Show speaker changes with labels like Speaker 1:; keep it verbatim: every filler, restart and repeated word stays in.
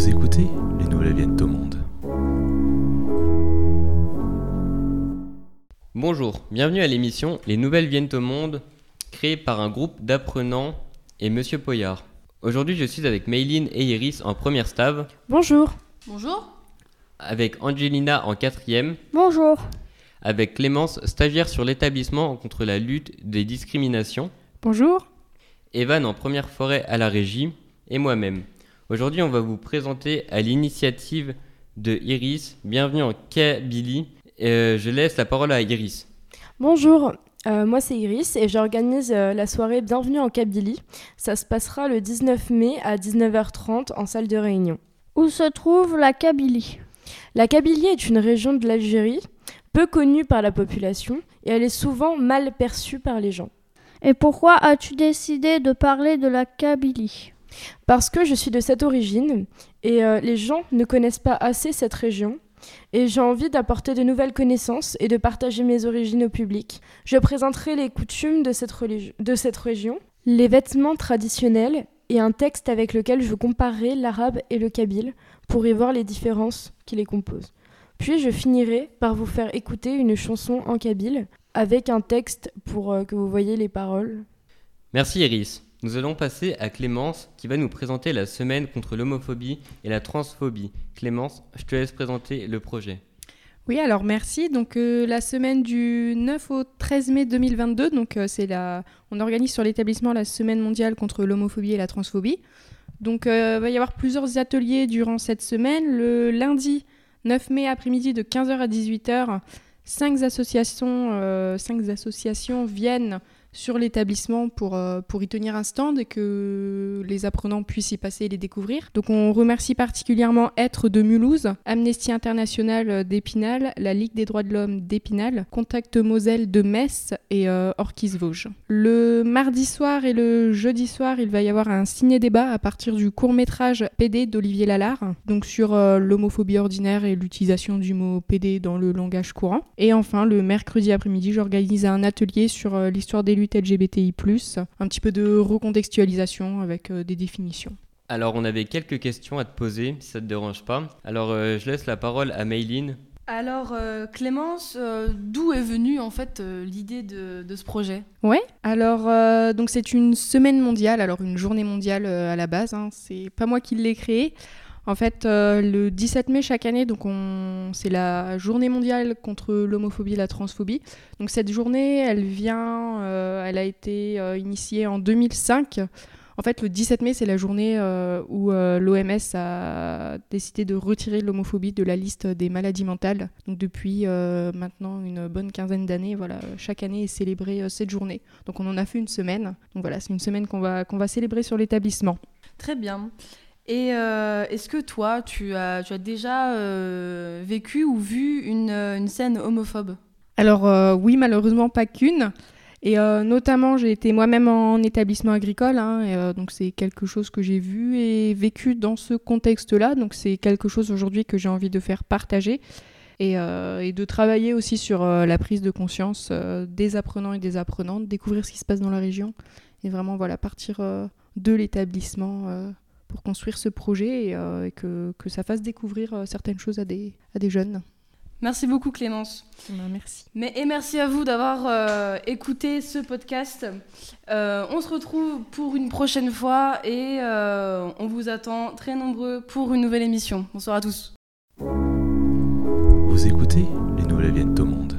Speaker 1: Vous écoutez Les Nouvelles Viennent au Monde.
Speaker 2: Bonjour, bienvenue à l'émission Les Nouvelles Viennent au Monde, créée par un groupe d'apprenants et Monsieur Poyard. Aujourd'hui, je suis avec Mayline et Iris en première stave.
Speaker 3: Bonjour.
Speaker 4: Bonjour.
Speaker 2: Avec Angelina en quatrième.
Speaker 3: Bonjour.
Speaker 2: Avec Clémence, stagiaire sur l'établissement contre la lutte des discriminations.
Speaker 3: Bonjour.
Speaker 2: Evan en première forêt à la régie. Et moi-même. Aujourd'hui, on va vous présenter à l'initiative de Iris. Bienvenue en Kabylie. Euh, je laisse la parole à Iris.
Speaker 3: Bonjour, euh, moi c'est Iris et j'organise euh, la soirée Bienvenue en Kabylie. Ça se passera le dix-neuf mai à dix-neuf heures trente en salle de réunion.
Speaker 5: Où se trouve la Kabylie ?
Speaker 3: La Kabylie est une région de l'Algérie, peu connue par la population et elle est souvent mal perçue par les gens.
Speaker 5: Et pourquoi as-tu décidé de parler de la Kabylie ?
Speaker 3: Parce que je suis de cette origine et euh, les gens ne connaissent pas assez cette région. Et j'ai envie d'apporter de nouvelles connaissances et de partager mes origines au public. Je présenterai les coutumes de cette, religi- de cette région, les vêtements traditionnels et un texte avec lequel je comparerai l'arabe et le kabyle pour y voir les différences qui les composent. Puis je finirai par vous faire écouter une chanson en kabyle avec un texte pour euh, que vous voyez les paroles.
Speaker 2: Merci Iris. Nous allons passer à Clémence qui va nous présenter la semaine contre l'homophobie et la transphobie. Clémence, je te laisse présenter le projet.
Speaker 6: Oui, alors merci. Donc euh, la semaine du neuf au treize mai deux mille vingt-deux, donc euh, c'est la, on organise sur l'établissement la semaine mondiale contre l'homophobie et la transphobie. Donc il euh, va y avoir plusieurs ateliers durant cette semaine. Le lundi neuf mai après-midi de quinze heures à dix-huit heures, cinq associations, euh, cinq associations viennent sur l'établissement pour, euh, pour y tenir un stand et que les apprenants puissent y passer et les découvrir. Donc on remercie particulièrement Être de Mulhouse, Amnesty International d'Épinal, la Ligue des droits de l'homme d'Épinal, Contact Moselle de Metz et euh, Orchies-Vosges. Le mardi soir et le jeudi soir, il va y avoir un ciné-débat à partir du court-métrage P D d'Olivier Lalard, donc sur euh, l'homophobie ordinaire et l'utilisation du mot P D dans le langage courant. Et enfin, le mercredi après-midi, j'organise un atelier sur euh, l'histoire des L G B T I plus, un petit peu de recontextualisation avec euh, des définitions.
Speaker 2: Alors, on avait quelques questions à te poser, si ça ne te dérange pas. Alors, euh, je laisse la parole à Mayline.
Speaker 4: Alors euh, Clémence, euh, d'où est venue en fait euh, l'idée de, de ce projet ?
Speaker 6: Ouais, alors euh, donc c'est une semaine mondiale, alors une journée mondiale euh, à la base, hein, c'est pas moi qui l'ai créée. En fait, euh, le dix-sept mai chaque année, donc on... c'est la journée mondiale contre l'homophobie et la transphobie. Donc cette journée, elle vient, euh, elle a été euh, initiée en deux mille cinq. En fait, le dix-sept mai, c'est la journée euh, où euh, l'O M S a décidé de retirer l'homophobie de la liste des maladies mentales. Donc depuis euh, maintenant une bonne quinzaine d'années, voilà, chaque année est célébrée euh, cette journée. Donc on en a fait une semaine. Donc voilà, c'est une semaine qu'on va, qu'on va célébrer sur l'établissement.
Speaker 4: Très bien. Et euh, est-ce que toi, tu as, tu as déjà euh, vécu ou vu une, une scène homophobe ?
Speaker 6: Alors euh, oui, malheureusement pas qu'une. Et euh, notamment, j'ai été moi-même en établissement agricole, hein, et, euh, donc c'est quelque chose que j'ai vu et vécu dans ce contexte-là. Donc c'est quelque chose aujourd'hui que j'ai envie de faire partager et, euh, et de travailler aussi sur euh, la prise de conscience euh, des apprenants et des apprenantes, découvrir ce qui se passe dans la région et vraiment voilà, partir euh, de l'établissement euh, pour construire ce projet et, euh, et que, que ça fasse découvrir euh, certaines choses à des, à des jeunes.
Speaker 4: Merci beaucoup Clémence.
Speaker 6: Ben, merci.
Speaker 4: Mais, et merci à vous d'avoir euh, écouté ce podcast. Euh, on se retrouve pour une prochaine fois et euh, on vous attend très nombreux pour une nouvelle émission. Bonsoir à tous.
Speaker 1: Vous écoutez Les Nouvelles Viennent au Monde.